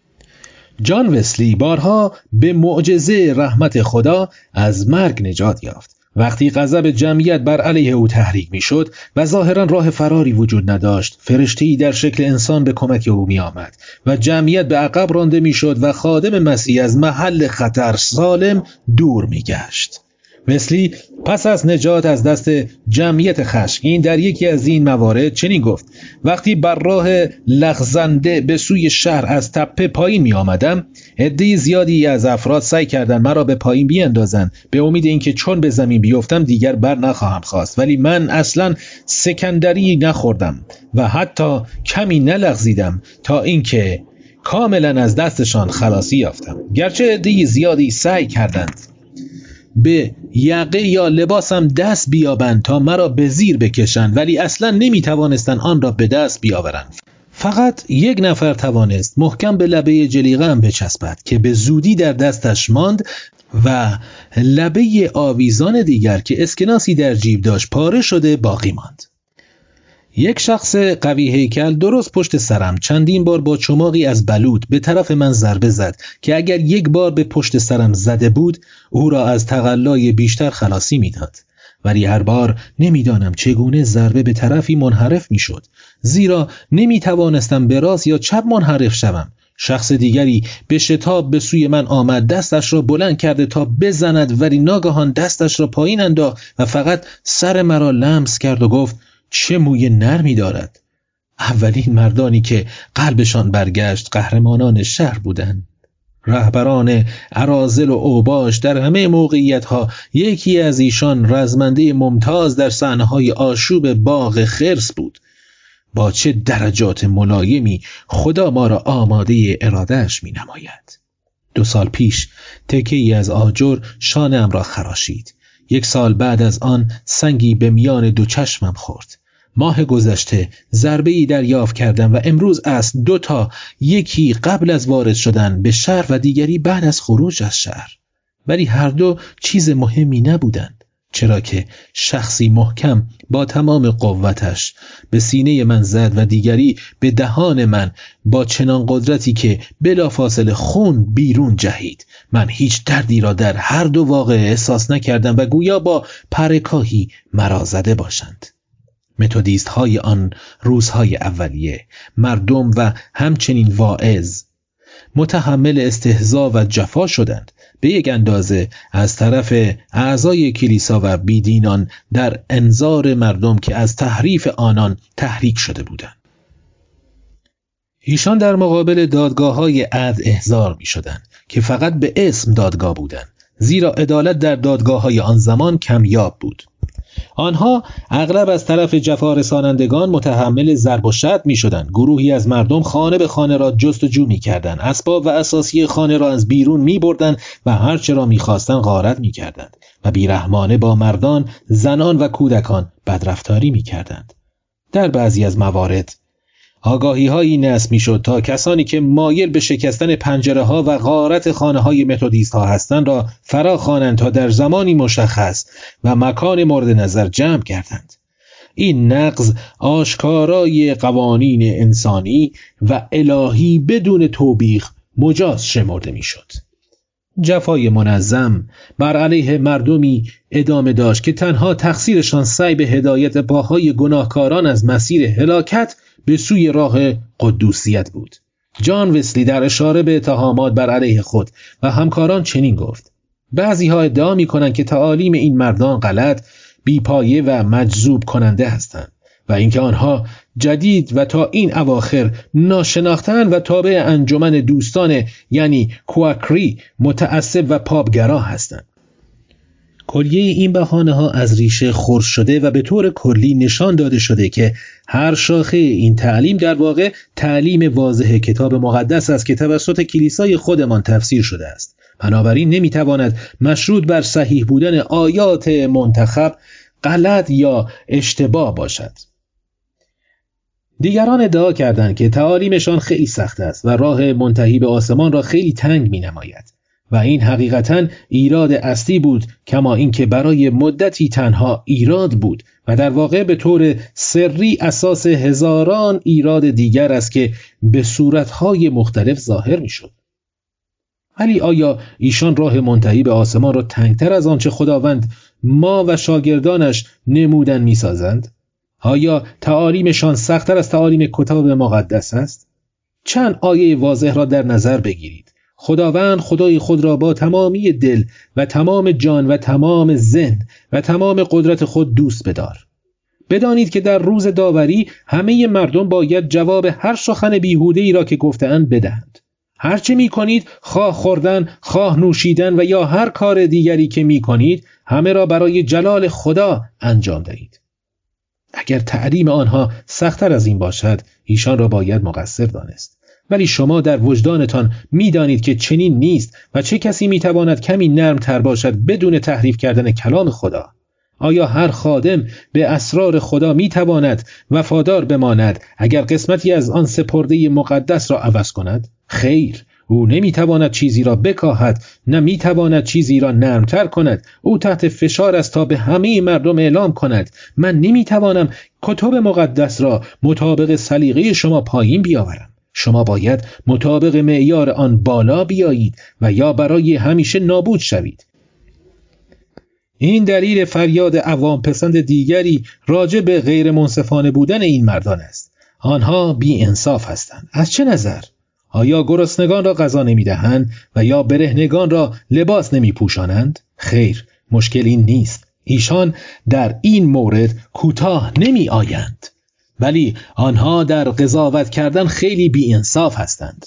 جان وسلی بارها به معجزه رحمت خدا از مرگ نجات یافت. وقتی غضب جمعیت بر علیه او تحریک میشد و ظاهرا راه فراری وجود نداشت، فرشته‌ای در شکل انسان به کمک او می آمد و جمعیت به عقب رانده میشد و خادم مسیح از محل خطر سالم دور می گشت. وسلی پس از نجات از دست جمعیت خشمگین در یکی از این موارد چنین گفت: وقتی بر راه لغزنده به سوی شهر از تپه پایین می آمدم، عده زیادی از افراد سعی کردند مرا به پایین بیاندازند به امید اینکه چون به زمین بیفتم دیگر بر نخواهم خاست، ولی من اصلا سکندری نخوردم و حتی کمی نلغزیدم تا اینکه کاملا از دستشان خلاصی یافتم. گرچه عده زیادی سعی کردند به یقه یا لباسم دست بیابند تا مرا به زیر بکشند، ولی اصلا نمی توانستند آن را به دست بیاورند. فقط یک نفر توانست محکم به لبه جلیقه‌ام بچسبد که به زودی در دستش ماند و لبه آویزان دیگر که اسکناسی در جیب داشت پاره شده باقی ماند. یک شخص قوی هیکل درست پشت سرم چندین بار با چماقی از بلوط به طرف من ضربه زد که اگر یک بار به پشت سرم زده بود او را از تقلای بیشتر خلاصی میداد، ولی هر بار نمیدانم چگونه ضربه به طرفی منحرف میشد، زیرا نمیتوانستم به راست یا چپ منحرف شوم. شخص دیگری به شتاب به سوی من آمد، دستش را بلند کرده تا بزند، ولی ناگهان دستش را پایین انداخت و فقط سر مرا لمس کرد و گفت: چه موی نرمی دارد. اولین مردانی که قلبشان برگشت قهرمانان شهر بودند. رهبران اراذل و اوباش در همه موقعیت‌ها یکی از ایشان رزمنده ممتاز در صحنه‌های آشوب باغ خرس بود. با چه درجات ملایمی خدا ما را آماده ارادهش می نماید. دو سال پیش تکه‌ای از آجر شانه‌ام را خراشید. یک سال بعد از آن سنگی به میان دو چشمم خورد. ماه گذشته ضربه‌ای دریافت کردم و امروز است دو تا، یکی قبل از وارد شدن به شهر و دیگری بعد از خروج از شهر. ولی هر دو چیز مهمی نبودند، چرا که شخصی محکم با تمام قوتش به سینه من زد و دیگری به دهان من با چنان قدرتی که بلافاصله خون بیرون جهید. من هیچ دردی را در هر دو واقعه احساس نکردم و گویا با پرکاهی مرا زده باشند. متودیست های آن روزهای اولیه، مردم و همچنین واعظ متحمل استهزا و جفا شدند، به یک اندازه از طرف اعضای کلیسا و بیدینان در انظار مردم که از تحریف آنان تحریک شده بودند. ایشان در مقابل دادگاه‌های عدل احضار می شدند که فقط به اسم دادگاه بودند، زیرا عدالت در دادگاه‌های آن زمان کمیاب بود. آنها اغلب از طرف جفا رسانندگان متحمل ضرب و شتم می شدند. گروهی از مردم خانه به خانه را جستجو می کردند، اسباب و اساسی خانه را از بیرون می بردند و هرچه را می خواستند غارت می کردند و بیرحمانه با مردان، زنان و کودکان بدرفتاری می کردند. در بعضی از موارد آگاهی هایی نصب می شد تا کسانی که مایل به شکستن پنجره ها و غارت خانه های متودیست ها هستند را فرا خوانند تا در زمانی مشخص و مکان مورد نظر جمع کردند. این نقض آشکارای قوانین انسانی و الهی بدون توبیخ مجاز شمرده می شد. جفای منظم بر علیه مردمی ادامه داشت که تنها تقصیرشان سعی به هدایت پاهای گناهکاران از مسیر هلاکت به سوی راه قدوسیت بود. جان وسلی در اشاره به اتهامات بر علیه خود و همکاران چنین گفت: بعضی ها ادعا می کنند که تعالیم این مردان غلط، بیپایه و مجذوب کننده هستند و اینکه آنها جدید و تا این اواخر ناشناخته‌اند و تابع انجمن دوستان یعنی کوآکری متعصب و پاپگرا هستند. کلیه این بهانه‌ها از ریشه خرد شده و به طور کلی نشان داده شده که هر شاخه این تعلیم در واقع تعلیم واضح کتاب مقدس است که توسط کلیسای خودمان تفسیر شده است. بنابراین نمیتواند مشروط بر صحیح بودن آیات منتخب غلط یا اشتباه باشد. دیگران ادعا کردند که تعالیمشان خیلی سخت است و راه منتهی به آسمان را خیلی تنگ می نماید. و این حقیقتاً ایراد اصلی بود، کما اینکه برای مدتی تنها ایراد بود و در واقع به طور سری اساس هزاران ایراد دیگر است که به صورتهای مختلف ظاهر می شد. ولی آیا ایشان راه منتهی به آسمان را تنگتر از آنچه خداوند ما و شاگردانش نمودن می سازند؟ آیا تعالیمشان سخت‌تر از تعالیم کتاب مقدس است؟ چند آیه واضح را در نظر بگیرید. خداوند خدای خود را با تمامی دل و تمام جان و تمام ذهن و تمام قدرت خود دوست بدار. بدانید که در روز داوری همه مردم باید جواب هر سخن بیهوده‌ای را که گفته‌اند بدهند. هر چه می کنید، خواه خوردن، خواه نوشیدن و یا هر کار دیگری که می کنید، همه را برای جلال خدا انجام دهید. اگر تعلیم آنها سخت‌تر از این باشد، ایشان را باید مقصر دانست. ولی شما در وجدانتان می دانید که چنین نیست و چه کسی می تواند کمی نرم تر باشد بدون تحریف کردن کلام خدا؟ آیا هر خادم به اسرار خدا می تواند وفادار بماند اگر قسمتی از آن سپرده مقدس را عوض کند؟ خیر، او نمی تواند چیزی را بکاهد، نه می تواند چیزی را نرمتر کند. او تحت فشار است تا به همه مردم اعلام کند من نمی توانم کتاب مقدس را مطابق سلیقه شما پایین بیاورم. شما باید مطابق معیار آن بالا بیایید و یا برای همیشه نابود شوید. این دلیل فریاد عوام پسند دیگری راجع به غیر منصفانه بودن این مردان است. آنها بی انصاف هستند. از چه نظر؟ آیا گرسنگان را غذا نمی دهند و یا برهنگان را لباس نمی پوشانند؟ خیر، مشکل این نیست. ایشان در این مورد کوتاه نمی آیند. ولی آنها در قضاوت کردن خیلی بی انصاف هستند.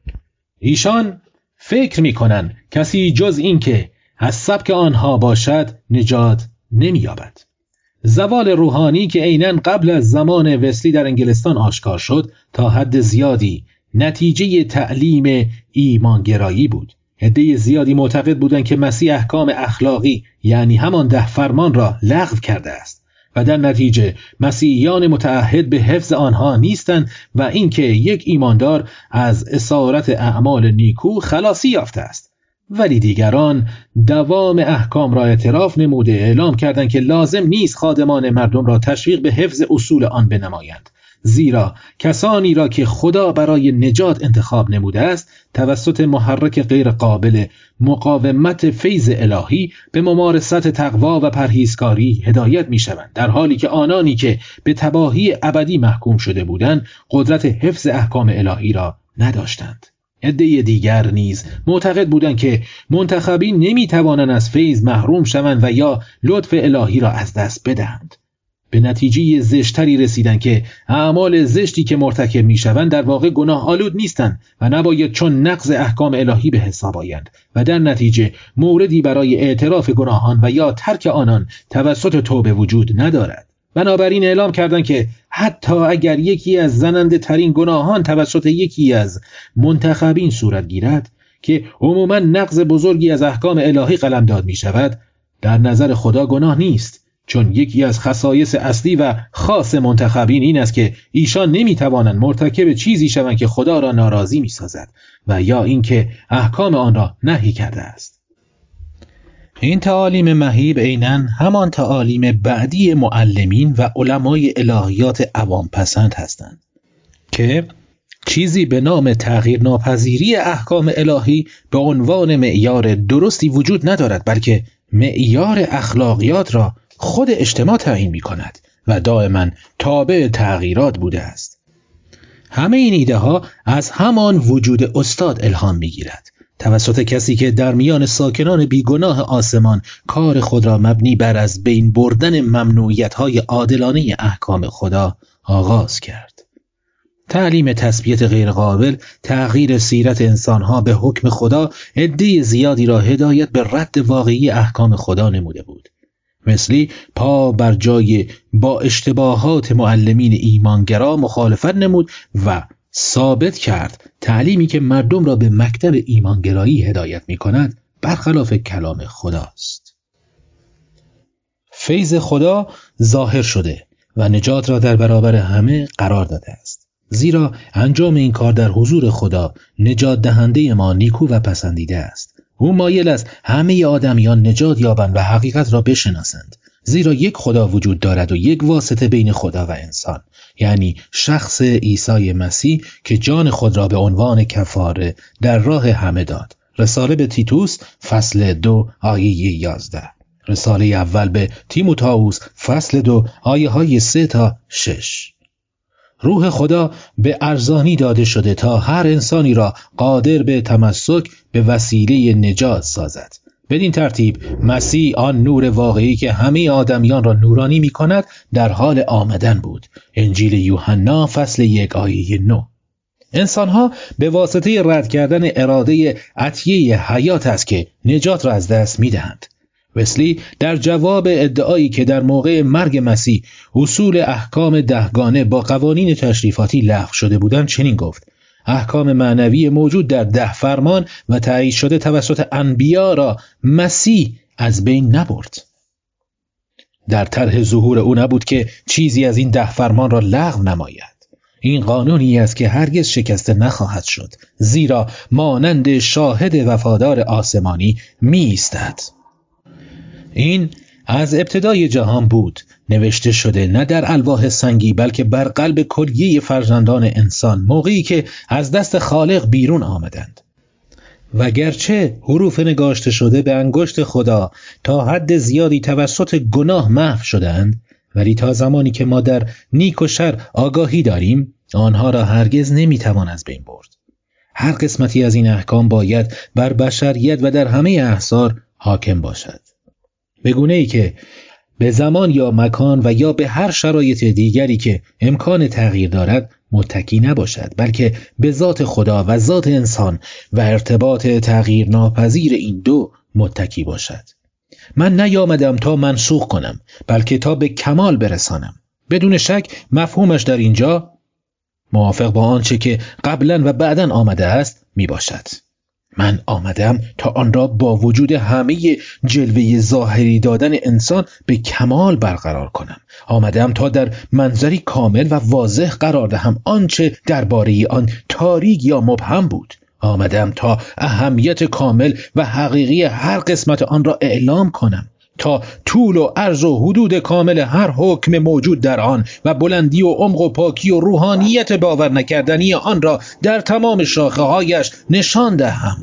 ایشان فکر می کنند کسی جز این که از سبک آنها باشد نجات نمی یابد. زوال روحانی که عیناً قبل از زمان وسلی در انگلستان آشکار شد تا حد زیادی نتیجه تعلیم ایمانگرایی بود. عده زیادی معتقد بودند که مسیح احکام اخلاقی یعنی همان ده فرمان را لغو کرده است و در نتیجه مسیحیان متعهد به حفظ آنها نیستند و اینکه یک ایماندار از اسارت اعمال نیکو خلاصی یافته است. ولی دیگران دوام احکام را اعتراف نموده اعلام کردند که لازم نیست خادمان مردم را تشویق به حفظ اصول آن بنمایند، زیرا کسانی را که خدا برای نجات انتخاب نموده است توسط محرک غیر قابل مقاومت فیض الهی به ممارست تقوا و پرهیزکاری هدایت می شوند، در حالی که آنانی که به تباهی ابدی محکوم شده بودند قدرت حفظ احکام الهی را نداشتند. عده دیگر نیز معتقد بودند که منتخبین نمی توانند از فیض محروم شوند و یا لطف الهی را از دست بدهند. به نتیجه زشتری رسیدند که اعمال زشتی که مرتکب می شوند در واقع گناه آلود نیستند و نباید چون نقض احکام الهی به حساب آیند و در نتیجه موردی برای اعتراف گناهان و یا ترک آنان توسط توبه وجود ندارد. بنابراین اعلام کردند که حتی اگر یکی از زننده ترین گناهان توسط یکی از منتخبین صورت گیرد که عموما نقض بزرگی از احکام الهی قلمداد می شود، در نظر خدا گناه نیست، چون یکی از خصایص اصلی و خاص منتخبین این است که ایشان نمی توانند مرتکب چیزی شوند که خدا را ناراضی می سازد و یا اینکه احکام آن را نهی کرده است. این تعالیم مهیب عیناً همان تعالیم بعدی معلمین و علمای الهیات عوام پسند هستند که چیزی به نام تغییر ناپذیری احکام الهی به عنوان معیار درستی وجود ندارد، بلکه معیار اخلاقیات را خود اجتماع تعیین می کند و دائما تابع تغییرات بوده است. همه این ایده ها از همان وجود استاد الهام می گیرد، توسط کسی که در میان ساکنان بیگناه آسمان کار خود را مبنی بر از بین بردن ممنوعیت های عادلانه احکام خدا آغاز کرد. تعلیم تثبیت غیرقابل تغییر سیرت انسانها به حکم خدا عده زیادی را هدایت به رد واقعی احکام خدا نموده بود. مثلی پا بر جای با اشتباهات معلمین ایمانگرا مخالفت نمود و ثابت کرد تعلیمی که مردم را به مکتب ایمانگرایی هدایت می کند برخلاف کلام خداست. فیض خدا ظاهر شده و نجات را در برابر همه قرار داده است، زیرا انجام این کار در حضور خدا نجات دهنده ما نیکو و پسندیده است. او مایل است همه آدمیان نجات یابند و حقیقت را بشناسند، زیرا یک خدا وجود دارد و یک واسطه بین خدا و انسان، یعنی شخص عیسی مسیح که جان خود را به عنوان کفاره در راه همه داد. رساله به تیتوس فصل دو آیه یازده. رساله اول به تیموتائوس فصل دو آیه های سه تا شش. روح خدا به ارزانی داده شده تا هر انسانی را قادر به تمسک به وسیله نجات سازد. بدین ترتیب مسیح، آن نور واقعی که همه آدمیان را نورانی می کند، در حال آمدن بود. انجیل یوحنا فصل یک آیه نه. انسانها به واسطه رد کردن اراده عطیه حیات است که نجات را از دست می دهند. وسلی در جواب ادعایی که در موقع مرگ مسیح اصول احکام دهگانه با قوانین تشریفاتی لغو شده بودند چنین گفت: احکام معنوی موجود در ده فرمان و تایید شده توسط انبیا را مسیح از بین نبرد. در طرح ظهور او نبود که چیزی از این ده فرمان را لغو نماید. این قانونی است که هرگز شکسته نخواهد شد، زیرا مانند شاهد وفادار آسمانی می ایستد. این از ابتدای جهان بود، نوشته شده نه در الواح سنگی بلکه بر قلب کلیه فرزندان انسان موقعی که از دست خالق بیرون آمدند. و گرچه حروف نگاشته شده به انگشت خدا تا حد زیادی توسط گناه محو شدند، ولی تا زمانی که ما در نیک و شر آگاهی داریم آنها را هرگز نمیتوان از بین برد. هر قسمتی از این احکام باید بر بشریت و در همه احصار حاکم باشد، به گونه‌ای که به زمان یا مکان و یا به هر شرایط دیگری که امکان تغییر دارد متکی نباشد، بلکه به ذات خدا و ذات انسان و ارتباط تغییر ناپذیر این دو متکی باشد. من نیامدم تا منسوخ کنم، بلکه تا به کمال برسانم. بدون شک مفهومش در اینجا موافق با آنچه که قبلا و بعدا آمده است می باشد. من آمدم تا آن را با وجود همه جلوه ظاهری دادن انسان به کمال برقرار کنم. آمدم تا در منظری کامل و واضح قرار دهم آنچه درباره آن تاریک یا مبهم بود. آمدم تا اهمیت کامل و حقیقی هر قسمت آن را اعلام کنم، تا طول و عرض و حدود کامل هر حکم موجود در آن و بلندی و عمق و پاکی و روحانیت باور نکردنی آن را در تمام شاخه‌هایش نشان دهم.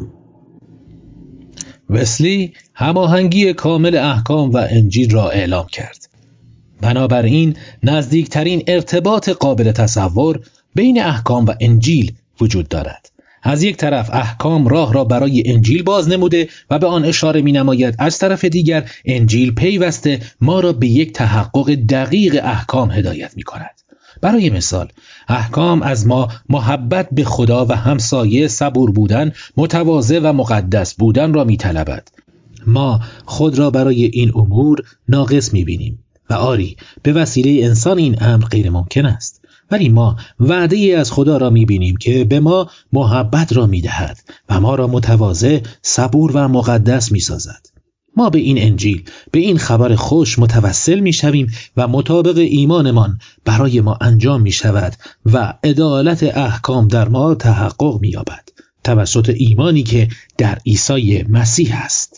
وسلی هماهنگی کامل احکام و انجیل را اعلام کرد. بنابراین نزدیکترین ارتباط قابل تصور بین احکام و انجیل وجود دارد. از یک طرف احکام راه را برای انجیل باز نموده و به آن اشاره می نماید، از طرف دیگر انجیل پیوسته ما را به یک تحقق دقیق احکام هدایت می کند. برای مثال، احکام از ما محبت به خدا و همسایه، صبور بودن، متواضع و مقدس بودن را می طلبد. ما خود را برای این امور ناقص می بینیم و آری به وسیله انسان این امر غیر ممکن است، ولی ما وعده ای از خدا را می‌بینیم که به ما محبت را می‌دهد و ما را متواضع، صبور و مقدس می‌سازد. ما به این انجیل، به این خبر خوش متوسل می‌شویم و مطابق ایمانمان برای ما انجام می‌شود و عدالت احکام در ما تحقق می‌یابد توسط ایمانی که در عیسی مسیح است.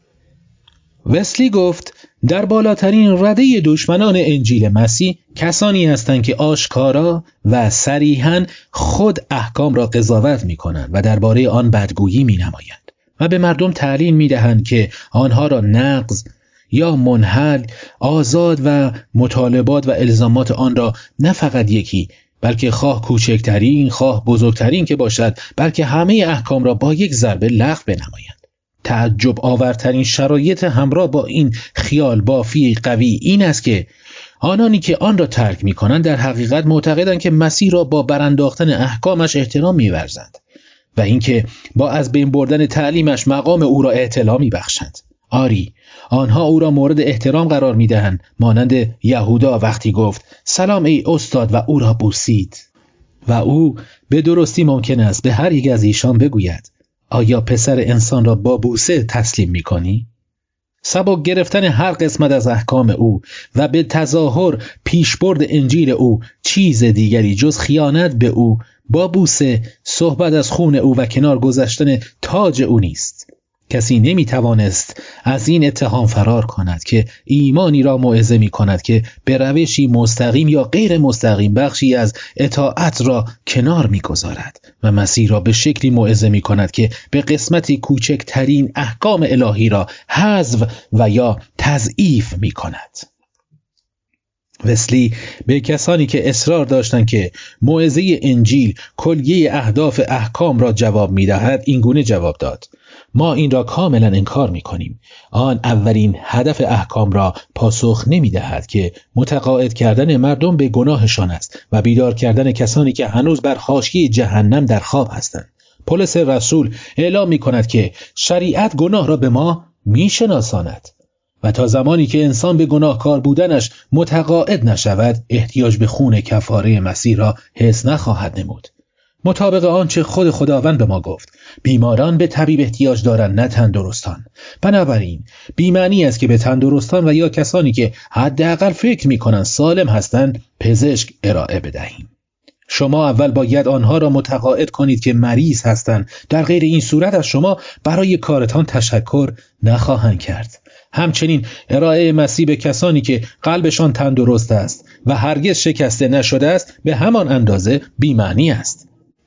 وسلی گفت در بالاترین رده دشمنان انجیل مسیح کسانی هستند که آشکارا و صریحاً خود احکام را قضاوت می کنند و درباره آن بدگویی می نمایند و به مردم تعلیم می دهند که آنها را نقض یا منحل، آزاد و مطالبات و الزامات آن را نه فقط یکی بلکه خواه کوچکترین خواه بزرگترین که باشد، بلکه همه احکام را با یک ضربه لغو بنمایند. تعجب آورترین شرایط همراه با این خیال بافی قوی این است که آنانی که آن را ترک می کنند در حقیقت معتقدند که مسیح را با برانداختن احکامش احترام می ورزند و اینکه با از بین بردن تعلیمش مقام او را اعتلا می بخشند. آری، آنها او را مورد احترام قرار می دهند، مانند یهودا وقتی گفت سلام ای استاد و او را بوسید. و او به درستی ممکن است به هر یک از ایشان بگوید آیا پسر انسان را با بوسه تسلیم می کنی؟ سبک گرفتن هر قسمت از احکام او و به تظاهر پیشبرد انجیل او چیز دیگری جز خیانت به او با بوسه، صحبت از خون او و کنار گذاشتن تاج او نیست. کسی نمی توانست از این اتهام فرار کند که ایمانی را موعظه می کند که به روشی مستقیم یا غیر مستقیم بخشی از اطاعت را کنار می گذارد و مسیح را به شکلی موعظه می کند که به قسمتی کوچکترین احکام الهی را حذف و یا تضعیف می کند. وسلی به کسانی که اصرار داشتند که موعظه انجیل کلیه اهداف احکام را جواب می‌دهد این گونه جواب داد: ما این را کاملا انکار می‌کنیم. آن اولین هدف احکام را پاسخ نمی‌دهد که متقاعد کردن مردم به گناهشان است و بیدار کردن کسانی که هنوز بر حاشیه جهنم در خواب هستند. پولس رسول اعلام می‌کند که شریعت گناه را به ما می‌شناساند و تا زمانی که انسان به گناهکار بودنش متقاعد نشود احتیاج به خون کفاره مسیح را حس نخواهد نمود. مطابق آنچه خود خداوند به ما گفت، بیماران به طبیب احتیاج دارند نه تندرستان. بنابراین بی‌معنی است که به تندرستان و یا کسانی که حداقل فکر می‌کنند سالم هستند پزشک ارائه بدهیم. شما اول باید آنها را متقاعد کنید که مریض هستند، در غیر این صورت از شما برای کارتان تشکر نخواهند کرد. همچنین ارائه مسیح به کسانی که قلبشان تندرست است و هرگز شکسته نشده است به همان اندازه بی‌معنی است.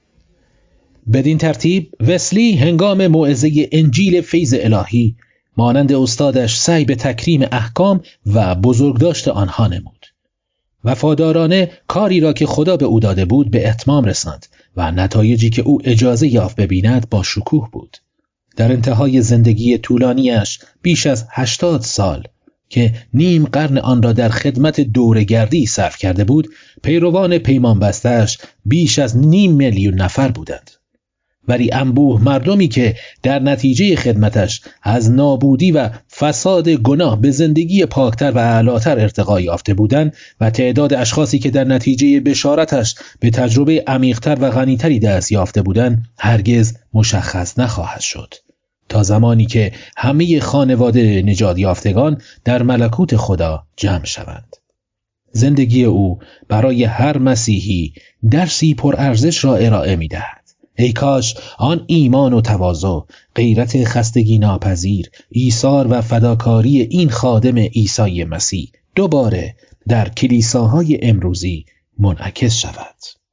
بدین ترتیب وسلی هنگام موعظه انجیل فیض الهی مانند استادش سعی به تکریم احکام و بزرگداشت آنها نمود. وفادارانه کاری را که خدا به او داده بود به اتمام رساند و نتایجی که او اجازه یافت ببیند با شکوه بود. در انتهای زندگی طولانیش بیش از هشتاد سال که نیم قرن آن را در خدمت دوره‌گردی صرف کرده بود، پیروان پیمان بسته‌اش بیش از نیم میلیون نفر بودند. ولی انبوه مردمی که در نتیجه خدمتش از نابودی و فساد گناه به زندگی پاکتر و اعلاتر ارتقا یافته بودند و تعداد اشخاصی که در نتیجه بشارتش به تجربه عمیق‌تر و غنی‌تری دست یافته بودند هرگز مشخص نخواهد شد تا زمانی که همه خانواده نجات یافتگان در ملکوت خدا جمع شوند. زندگی او برای هر مسیحی درسی پرارزش را ارائه می‌دهد. ای کاش آن ایمان و تواضع، غیرت خستگی ناپذیر، ایثار و فداکاری این خادم عیسی مسیح دوباره در کلیساهای امروزی منعکس شود.